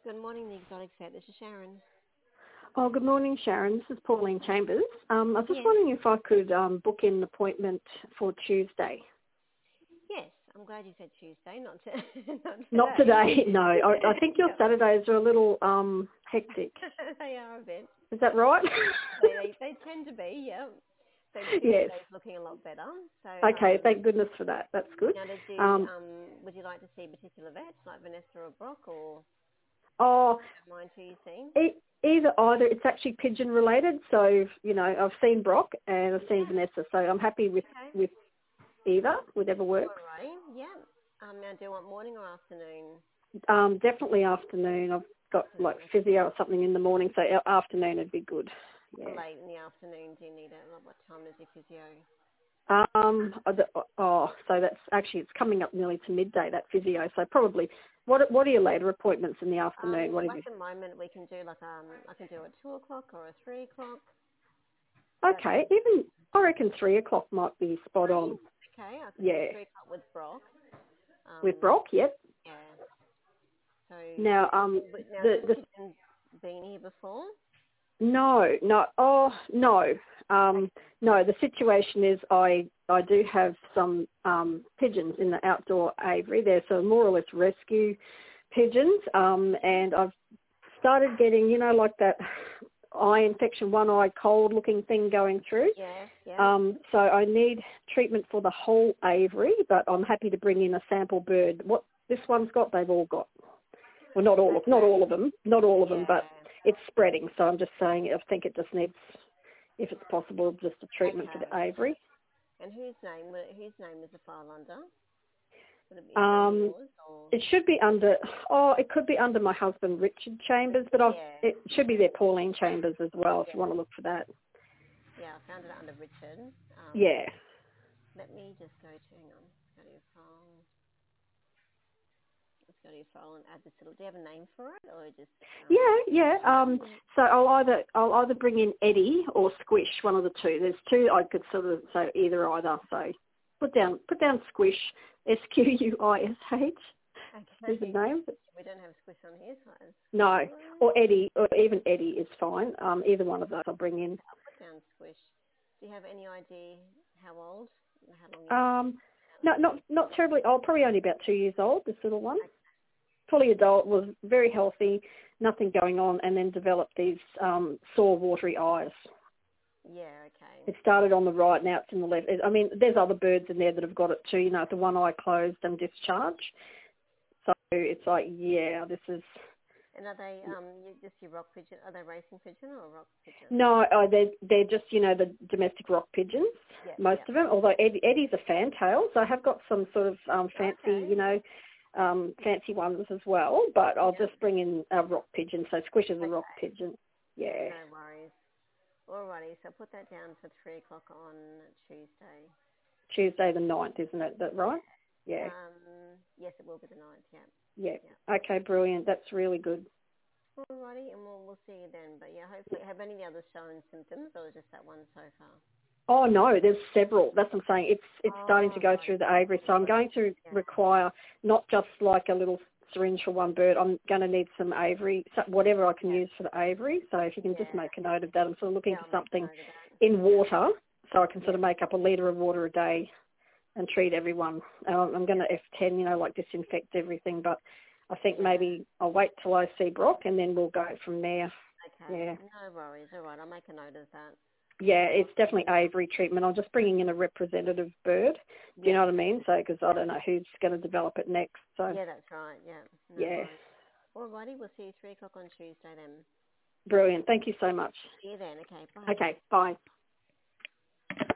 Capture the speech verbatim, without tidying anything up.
Good morning, the exotic set. This is Sharon. Oh, good morning, Sharon. This is Pauline Chambers. Um, I was just Yes. wondering if I could um, book in an appointment for Tuesday. Yes, I'm glad you said Tuesday, not, to, not today. Not today, no. I, I think your Yep. Saturdays are a little um, hectic. They are a bit. Is that right? They, they, they tend to be, yeah. So Yes. Tuesday's looking a lot better. So, Okay, um, thank goodness for that. That's good. now did you, Um, um, would you like to see a particular vet, like Vanessa or Brock, or oh, don't mind who you see? e- either either. It's actually pigeon related, so you know I've seen Brock and I've seen Yeah. Vanessa, so I'm happy with Okay. with either, whatever works. Alrighty, yeah. Um, now do you want morning or afternoon? Um, definitely afternoon. I've got like Afternoon. physio or something in the morning, so a- afternoon would be good. Yeah. Late in the afternoon, do you need it? Like what time is your physio? Um. Oh, the- oh, so that's actually it's coming up nearly to midday, that physio. So probably, what what are your later appointments in the afternoon? Um, What have at you? the moment, we can do like um, I can do a two o'clock or a three o'clock. That's Okay, even I reckon three o'clock might be spot three. on. Okay, I can do Yeah, three o'clock with Brock. Um, with Brock. Yep. yeah. So Now, um, but now the has the Pigeon been here before? no, no, oh no, um, no. The situation is I I do have some um pigeons in the outdoor aviary. They're so more or less rescue pigeons, um, and I've started getting, you know, like that eye infection, one eye cold looking thing going through. Yeah, yeah. Um, so I need treatment for the whole aviary, but I'm happy to bring in a sample bird. What this one's got, they've all got. Well, not all of, not Okay. all of them, not all of them, Yeah. but it's spreading. So I'm just saying, I think it just needs, if it's possible, just a treatment for the Okay. aviary. And whose name? will- Whose name is the file under? Would it, is it under Um, yours or? it should be under, oh, it could be under my husband Richard Chambers, but I've, Yeah. it should be there Pauline Chambers as well, if Yeah. you want to look for that. Yeah. I found it under Richard. Um, Yeah. let me just go to. Hang on. Go to your file. Let's go to your file and add this little. Do you have a name for it, or just? Um, Yeah, yeah. Um, so I'll either I'll either bring in Eddie or Squish, one of the two. There's two I could sort of say either either. So put down put down Squish, S Q U I S H is the okay. name. We don't have Squish on here, so it's No, good. or Eddie, or even Eddie is fine. Um, either one of those I'll bring in. I'll put down Squish. Do you have any idea how old? And how long? You've Um, no, not not terribly old. Probably only about two years old. This little one, okay. fully adult, was very healthy, nothing going on, and then developed these um, sore, watery eyes. Yeah. Okay. It started on the right, now it's in the left. I mean, there's other birds in there that have got it too, you know, the one eye closed and discharge. So it's like, yeah, this is... And are they um you, just your rock pigeon? Are they racing pigeon or rock pigeon? No, oh, they're, they're just, you know, the domestic rock pigeons, Yeah. most Yeah. of them, although Eddie, Eddie's a fantail, so I have got some sort of um, fancy, Okay. you know, um, fancy ones as well, but I'll Yeah. just bring in a rock pigeon, so Squish is a rock Okay. pigeon. Yeah. No worries. Alrighty. So put that down for three o'clock on Tuesday. Tuesday the ninth, isn't it? That right? Yeah. Um. Yes, it will be the ninth. Yeah. Yeah. Yeah. Okay, brilliant. That's really good. Alrighty, and we'll we'll see you then. But yeah, hopefully, have any of the others shown symptoms, or just that one so far? Oh no, there's several. That's what I'm saying. It's it's starting to Oh, go right. through the aviary, so I'm going to Yeah. require not just like a little syringe for one bird. I'm going to need some aviary, so- whatever I can Yeah. use for the aviary. So if you can just Yeah. make a note of that, I'm sort of looking Yeah, for I'll make a something note of that. in water, so I can sort Yeah. of make up a litre of water a day and treat everyone. Um, I'm going to F ten, you know, like disinfect everything, but I think Yeah. maybe I'll wait till I see Brock and then we'll go from there. Okay. Yeah. No worries. All right, I'll make a note of that. Yeah, it's definitely aviary treatment. I'm just bringing in a representative bird. Do you know Yeah. what I mean? So, because I don't know who's going to develop it next. So, Yeah, that's right. Yeah. No yeah, worries. Alrighty, we'll see you three o'clock on Tuesday then. brilliant. Thank you so much. See you then. Okay. Bye. Okay, bye.